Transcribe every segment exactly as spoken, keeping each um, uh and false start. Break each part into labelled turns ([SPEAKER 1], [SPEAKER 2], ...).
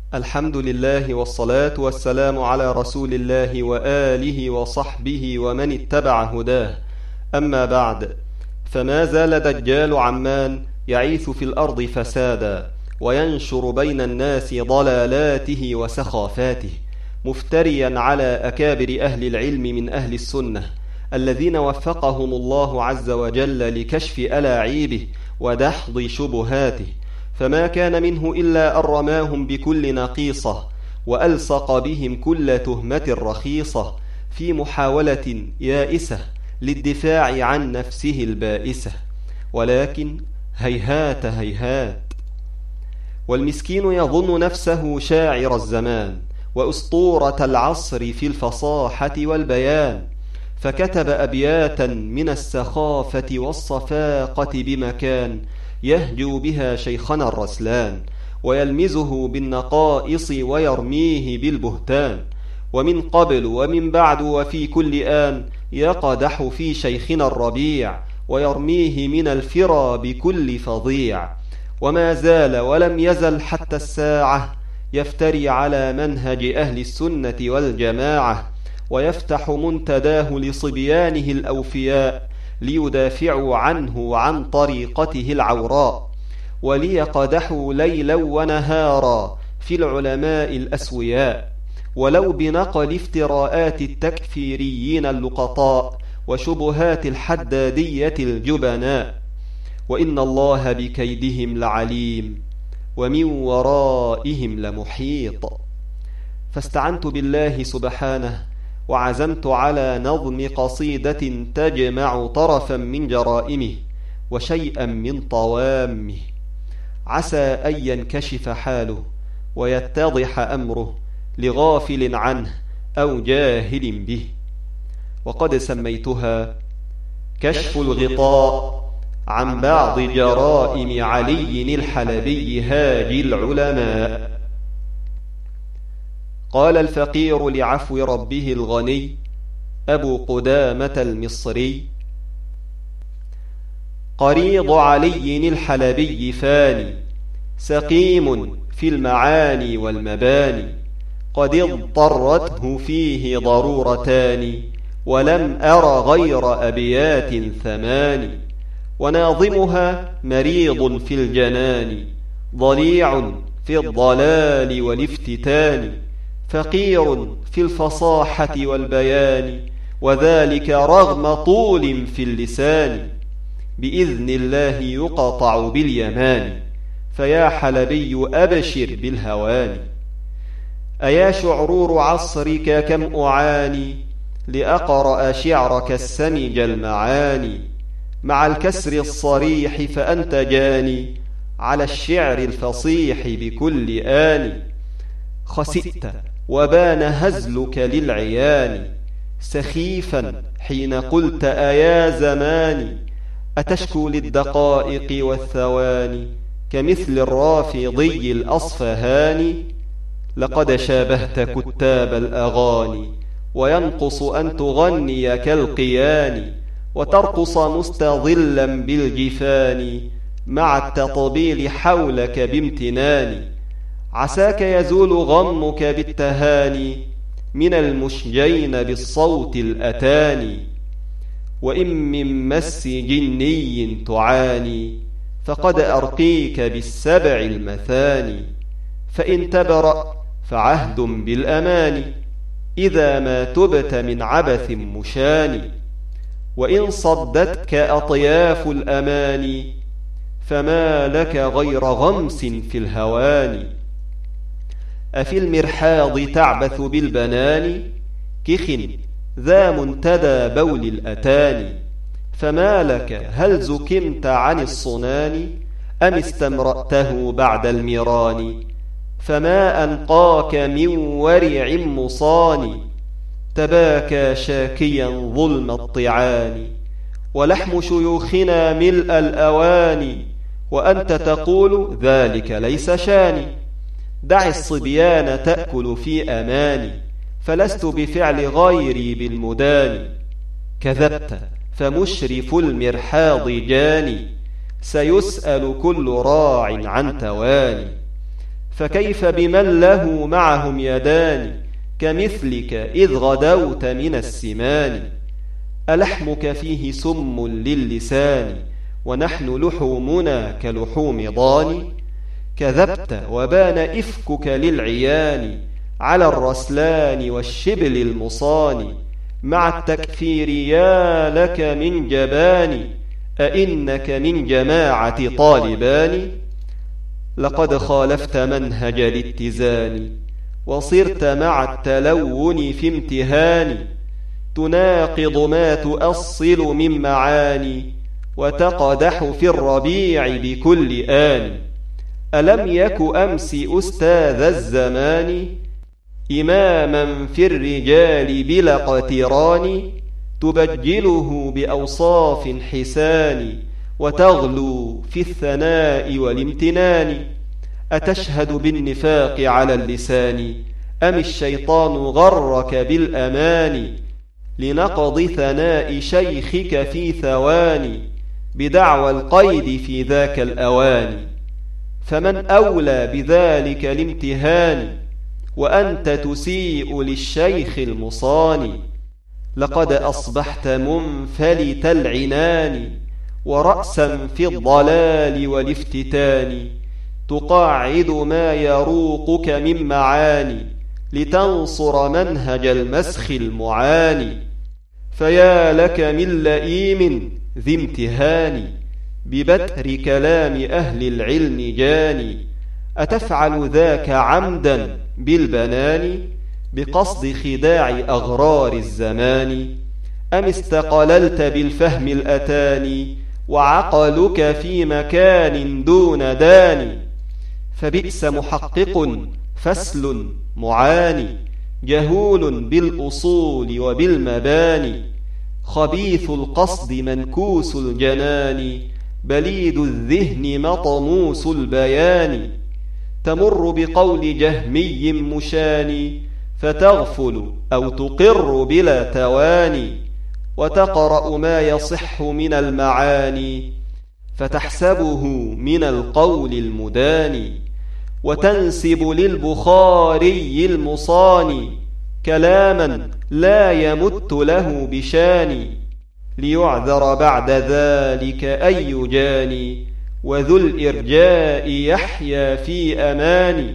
[SPEAKER 1] الحمد لله والصلاة والسلام على رسول الله وآله وصحبه ومن اتبع هداه. أما بعد، فما زال دجال عمان يعيث في الأرض فسادا، وينشر بين الناس ضلالاته وسخافاته، مفتريا على أكابر أهل العلم من أهل السنة الذين وفقهم الله عز وجل لكشف ألاعيبه ودحض شبهاته، فما كان منه إلا أن رماهم بكل نقيصة وألصق بهم كل تهمة رخيصة في محاولة يائسة للدفاع عن نفسه البائسة، ولكن هيهات هيهات. والمسكين يظن نفسه شاعر الزمان وأسطورة العصر في الفصاحة والبيان، فكتب أبياتا من السخافة والصفاقة بمكان يهجو بها شيخنا الرسلان، ويلمزه بالنقائص ويرميه بالبهتان، ومن قبل ومن بعد وفي كل آن يقدح في شيخنا الربيع، ويرميه من الفرى بكل فظيع، وما زال ولم يزل حتى الساعة يفتري على منهج أهل السنة والجماعة، ويفتح منتداه لصبيانه الأوفياء ليدافعوا عنه وعن طريقته العوراء، وليقدحوا ليلا ونهارا في العلماء الأسوياء، ولو بنقل افتراءات التكفيريين اللقطاء وشبهات الحدادية الجبناء، وإن الله بكيدهم لعليم ومن ورائهم لمحيط. فاستعنت بالله سبحانه وعزمت على نظم قصيدة تجمع طرفا من جرائمه وشيئا من طوامه، عسى أن ينكشف حاله ويتضح أمره لغافل عنه أو جاهل به. وقد سميتها كشف الغطاء عن بعض جرائم علي الحلبي هاجي العلماء. قال الفقير لعفو ربه الغني أبو قدامة المصري: قريض علي الحلبي فاني، سقيم في المعاني والمباني، قد اضطرته فيه ضرورتان، ولم أر غير أبيات ثمان، وناظمها مريض في الجنان، ضليع في الضلال والافتتان، فقير في الفصاحة والبيان، وذلك رغم طول في اللسان، بإذن الله يقطع باليمان، فيا حلبي أبشر بالهوان. أيا شعرور عصرك كم أعاني لأقرأ شعرك السمج المعاني، مع الكسر الصريح فأنت جاني على الشعر الفصيح بكل آن، خسئت وبان هزلك للعيان، سخيفا حين قلت أيا زماني، أتشكو للدقائق والثواني كمثل الرافضي الأصفهاني، لقد شابهت كتاب الأغاني، وينقص أن تغني كالقيان، وترقص مستظلا بالجفان، مع التطبيل حولك بامتنان، عساك يزول غمك بالتهاني من المشجين بالصوت الأتاني، وإن من مس جني تعاني فقد أرقيك بالسبع المثاني، فإن تبرأ فعهد بالأمان إذا ما تبت من عبث مشان، وإن صدتك أطياف الأماني فما لك غير غمس في الهوان. أفي المرحاض تعبث بالبنان كخ ذا منتدى بول الأتان، فما لك هل زكمت عن الصنان أم استمرأته بعد الميران، فما أنقاك من ورع مصان، تباكى شاكيا ظلم الطعان، ولحم شيوخنا ملء الأوان، وأنت تقول ذلك ليس شاني، دع الصبيان تأكل في أماني، فلست بفعل غيري بالمدان، كذبت فمشرف المرحاض جاني، سيسأل كل راع عن تواني، فكيف بمن له معهم يدان كمثلك إذ غدوت من السمان. ألحمك فيه سم للسان ونحن لحومنا كلحوم ضان. كذبت وبان إفكك للعيان على الرسلان والشبل المصان. مع التكفير يا لك من جبان أئنك من جماعة طالبان. لقد خالفت منهج الاتزان وصرت مع التلون في امتهان. تناقض ما تؤصل من معاني وتقدح في الربيع بكل آن. ألم يك أمس أستاذ الزمان إماما في الرجال بلا اقتران. تبجله بأوصاف حسان وتغلو في الثناء والامتنان. أتشهد بالنفاق على اللسان أم الشيطان غرك بالأمان. لنقض ثناء شيخك في ثواني بدعوى القيد في ذاك الأوان. فمن أولى بذلك الامتهان وأنت تسيء للشيخ المصان. لقد أصبحت منفلت العنان ورأسا في الضلال والافتتان. تقاعد ما يروقك من معاني لتنصر منهج المسخ المعاني. فيا لك من لئيم ذي امتهان ببتر كلام أهل العلم جاني. أتفعل ذاك عمدا بالبنان بقصد خداع أغرار الزمان. أم استقللت بالفهم الأتاني وعقلك في مكان دون دان. فبئس محقق فسل معاني جهول بالأصول وبالمباني. خبيث القصد منكوس الجنان بليد الذهن مطموس البيان. تمر بقول جهمي مشاني فتغفل أو تقر بلا تواني. وتقرأ ما يصح من المعاني فتحسبه من القول المداني. وتنسب للبخاري المصاني كلاما لا يمت له بشان. ليعذر بعد ذلك أي جاني وذو الإرجاء يحيا في أمان.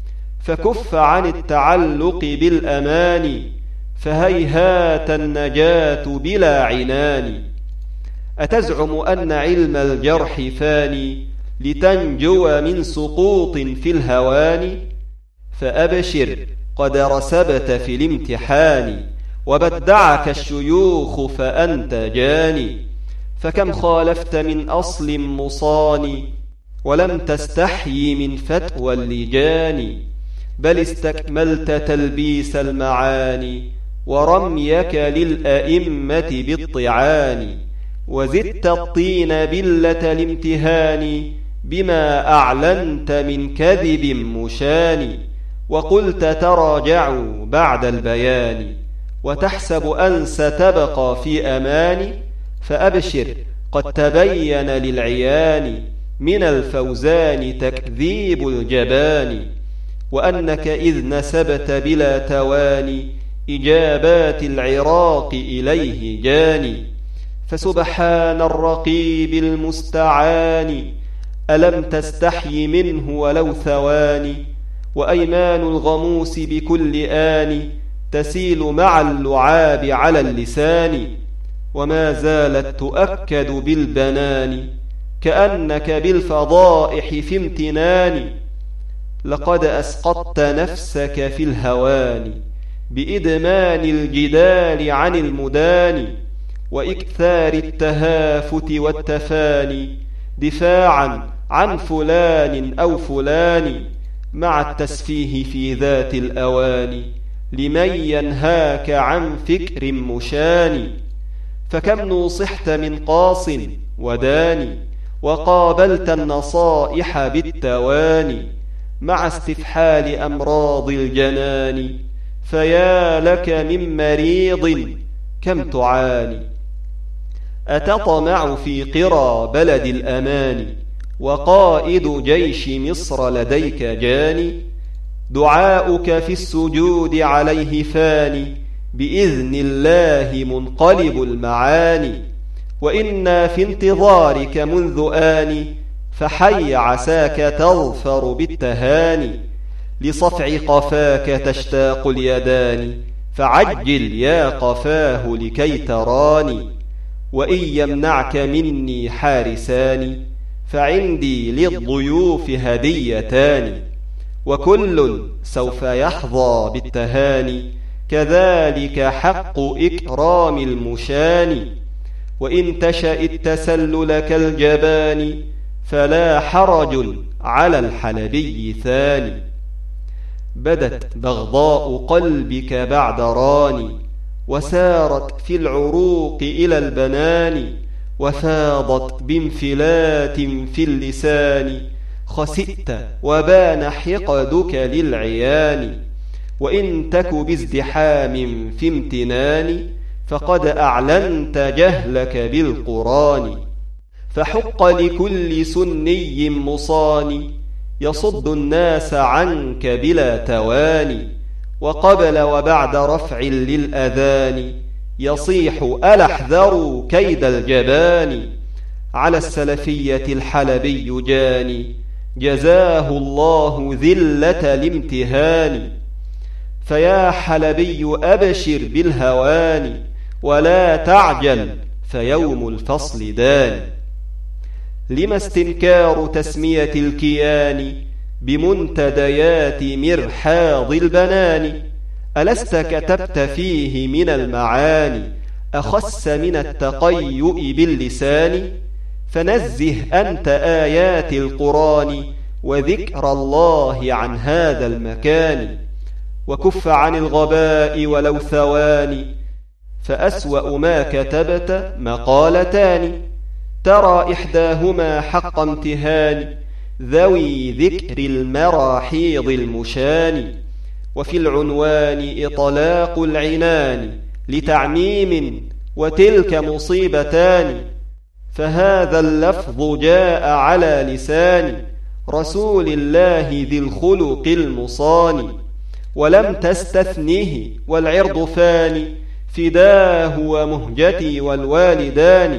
[SPEAKER 1] فكف عن التعلق بالأمان فهيهات النجاة بلا عنان. أتزعم أن علم الجرح فاني لتنجو من سقوط في الهوان. فأبشر قد رسبت في الامتحان وبدعك الشيوخ فأنت جاني. فكم خالفت من أصل مصان ولم تستحي من فتوى اللجان. بل استكملت تلبيس المعاني ورميك للأئمة بالطعان. وزدت الطين بلة الامتهان بما أعلنت من كذب مشان. وقلت تراجعوا بعد البيان وتحسب أن ستبقى في أمان. فأبشر قد تبين للعيان من الفوزان تكذيب الجبان. وأنك إذ نسبت بلا تواني إجابات العراق إليه جاني. فسبحان الرقيب المستعان ألم تستحي منه ولو ثواني. وأيمان الغموس بكل آن تسيل مع اللعاب على اللسان. وما زالت تؤكد بالبنان كأنك بالفضائح في امتنان. لقد أسقطت نفسك في الهوان بإدمان الجدال عن المدان وإكثار التهافت والتفاني دفاعا عن فلان أو فلان مع التسفيه في ذات الأوان لمن ينهاك عن فكر مشان. فكم نوصحت من قاص وداني وقابلت النصائح بالتواني مع استفحال أمراض الجنان. فيا لك من مريض كم تعاني. أتطمع في قرى بلد الأمان وقائد جيش مصر لديك جاني، دعاؤك في السجود عليه فاني، بإذن الله منقلب المعاني. وإنا في انتظارك منذ آن، فحي عساك تظفر بالتهاني. لصفع قفاك تشتاق اليدان، فعجل يا قفاه لكي تراني. وإن يمنعك مني حارسان، فعندي للضيوف هديتان. وكل سوف يحظى بالتهاني، كذلك حق إكرام المشان. وإن تشأ التسلل كالجبان، فلا حرج على الحلبي ثاني. بدت بغضاء قلبك بعد راني، وسارت في العروق إلى البنان، وفاضت بانفلات في اللسان. خسئت وبان حقدك للعيان. وإن تك بازدحام في امتنان، فقد أعلنت جهلك بالقرآن. فحق لكل سني مصان، يصد الناس عنك بلا تواني. وقبل وبعد رفع للأذان، يصيح ألا احذروا كيد الجبان. على السلفية الحلبي جاني، جزاه الله ذلة الامتهان. فيا حلبي أبشر بالهوان، ولا تعجل فيوم الفصل دان. لما استنكار تسمية الكيان، بمنتديات مرحاض البنان؟ ألست كتبت فيه من المعاني أخس من التقيؤ باللسان؟ فنزه أنت آيات القرآن، وذكر الله عن هذا المكان. وكف عن الغباء ولو ثواني، فأسوأ ما كتبت مقالتان. ترى إحداهما حق امتهان، ذوي ذكر المراحيض المشان. وفي العنوان إطلاق العنان لتعميم، وتلك مصيبتان. فهذا اللفظ جاء على لسان رسول الله ذي الخلق المصان، ولم تستثنه والعرض فاني، فداه ومهجتي والوالدان.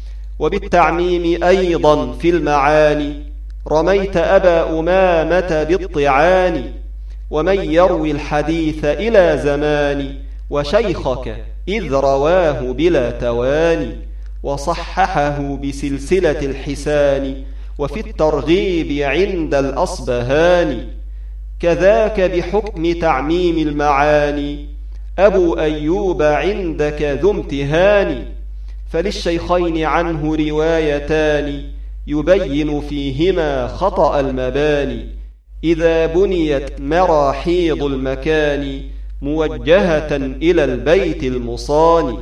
[SPEAKER 1] وبالتعميم أيضا في المعاني، رميت أبا أمامة بالطعان. ومن يروي الحديث إلى زمان، وشيخك إذ رواه بلا تواني. وصححه بسلسلة الحسان، وفي الترغيب عند الأصبهان. كذاك بحكم تعميم المعاني، أبو أيوب عندك ذو امتهان. فللشيخين عنه روايتان، يبين فيهما خطأ المباني. إذا بنيت مراحيض المكان، موجهة إلى البيت المصان.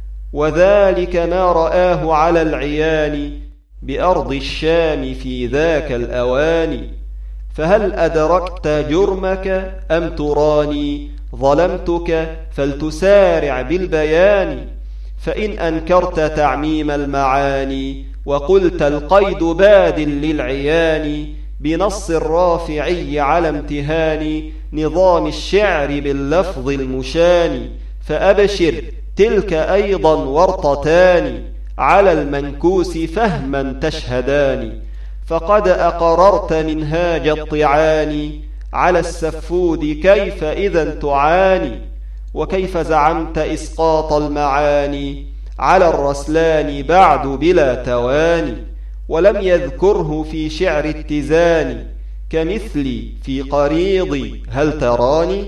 [SPEAKER 1] وذلك ما رآه على العيان، بأرض الشام في ذاك الأوان. فهل أدركت جرمك أم تراني ظلمتك؟ فلتسارع بالبيان. فإن أنكرت تعميم المعاني، وقلت القيد باد للعيان، بنص الرافعي على امتهان نظام الشعر باللفظ المشان. فأبشر تلك أيضا ورطتان، على المنكوس فهما تشهدان. فقد أقررت منهاج الطعان، على السفود كيف إذا تعاني. وكيف زعمت إسقاط المعاني على الرسلان بعد بلا تواني. ولم يذكره في شعر اتزان، كمثلي في قريضي هل تراني.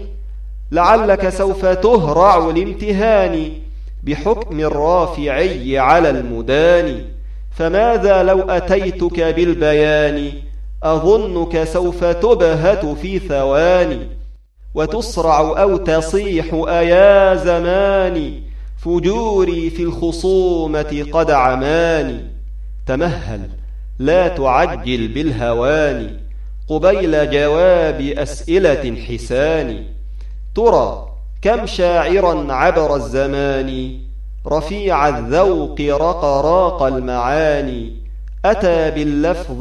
[SPEAKER 1] لعلك سوف تهرع الامتهان، بحكم الرافعي على المدان. فماذا لو أتيتك بالبيان، أظنك سوف تبهت في ثواني. وتسرع أو تصيح أيا زماني، فجوري في الخصومة قد عماني. تمهل لا تعجل بالهوان، قبيل جواب أسئلة حسان. ترى كم شاعرا عبر الزمان، رفيع الذوق رقراق المعاني. أتى باللفظ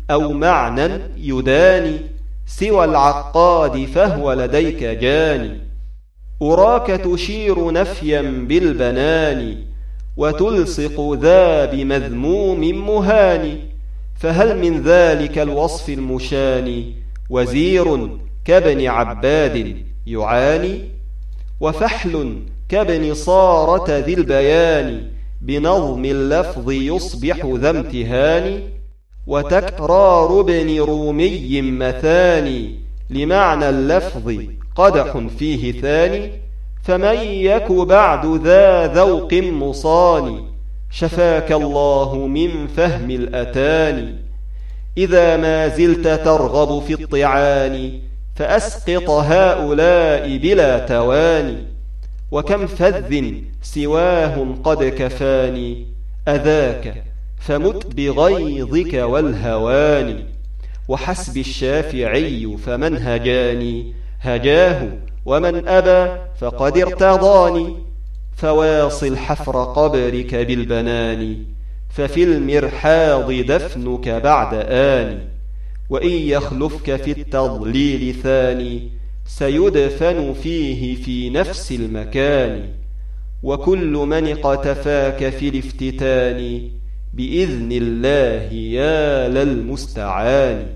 [SPEAKER 1] أو معنى يداني سوى العقاد فهو لديك جاني أراك تشير نفيا بالبنان وتلصق ذا بمذموم مهان فهل من ذلك الوصف المشان وزير كابن عباد يعاني وفحل كابن صارة ذي البيان بنظم اللفظ يصبح ذا امتهان وتكرار ابن رومي مثاني لمعنى اللفظ قدح فيه ثاني فمن يك بعد ذا ذوق مصان شفاك الله من فهم الأتان إذا ما زلت ترغب في الطعان فأسقط هؤلاء بلا تواني وكم فذ سواه قد كفاني أذاك فمت بغيظك والهوان وحسب الشافعي فمن هجاني هجاه ومن أبى فقد ارتضاني فواصل حفر قبرك بالبنان ففي المرحاض دفنك بعد آن وإن يخلفك في التضليل ثاني سيدفن فيه في نفس المكان وكل من اقتفاك في الافتتان بإذن الله يا للمستعان.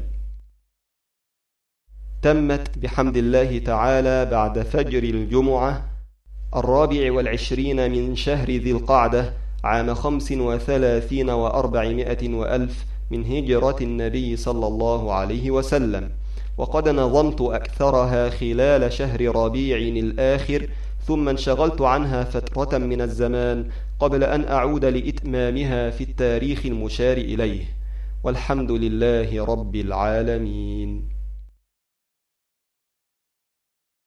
[SPEAKER 1] تمت بحمد الله تعالى بعد فجر الجمعة الرابع والعشرين من شهر ذي القعدة عام خمس وثلاثين وأربعمائة وألف من هجرة النبي صلى الله عليه وسلم، وقد نظمت أكثرها خلال شهر ربيع الآخر، ثم انشغلت عنها فترة من الزمان قبل أن أعود لإتمامها في التاريخ المشار إليه، والحمد لله رب العالمين.